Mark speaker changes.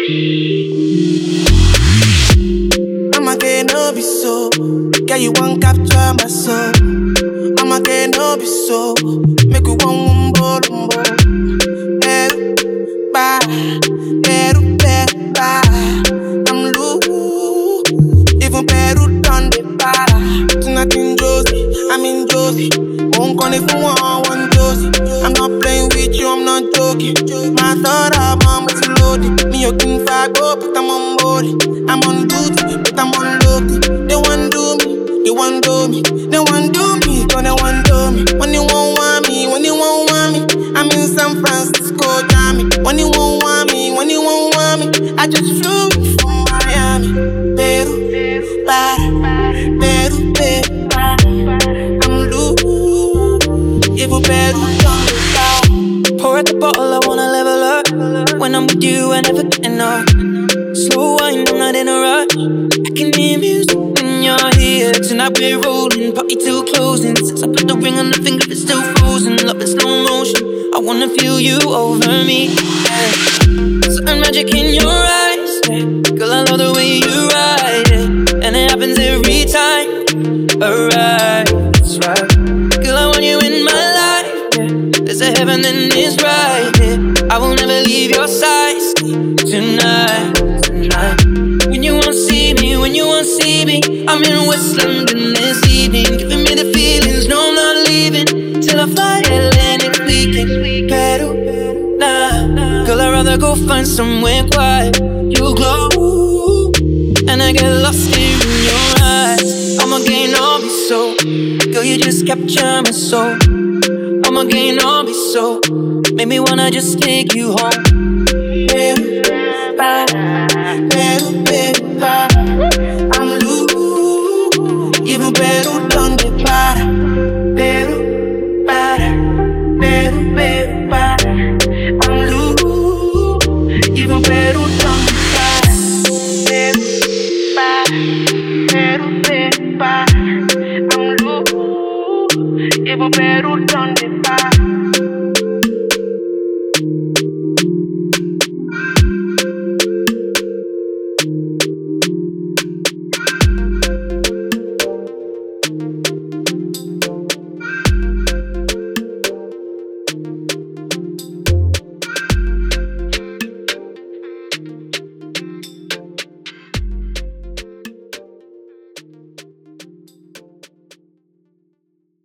Speaker 1: I'ma get no be so. Girl, you won't capture my soul. I'ma get no be so. Make you one umbo. I'm loose. Even Peru done the para. Tonight in Josie, I'm in Josie. Won't call if you want Josie. I'm not playing with you, I'm not joking. My thought I'm almost loaded. Me, you can fag up, but I'm on board. I'm on duty, but I'm on local. They want do me, they want do me. They want do me, cause they want do me. When you won't want me, when you won't want me. I'm in San Francisco, Jammy. When you won't want me, when you won't want me. I just flew from Miami. Peru, I'm loose. Even Peru,
Speaker 2: pour out the bottle, I wanna level up. When I'm with you, I never get enough. Slow wine, I'm not in a rush. I can hear music when you're here. Tonight we're rolling, party till closing. Since I put the ring on the finger, it's still frozen. Love in slow motion, I wanna feel you over me, yeah. Certain magic in your eyes, yeah. Girl, I love the way you ride it, and it happens every time. Alright, that's right. Girl, I want you in my life, yeah. There's a heaven and it's right here, yeah. I will never leave your side tonight. When you won't see me, when you won't see me, I'm in West London this evening, giving me the feelings, no I'm not leaving till I fly LA next weekend. Peru, nah, girl I'd rather go find somewhere quiet. You glow, and I get lost here in your eyes. I'ma gain all be so, girl you just capture my soul. I'ma gain all be so, make me wanna just take you home.
Speaker 1: I'm loose. Even Peru done the para. Peru, I'm loose. Even Peru.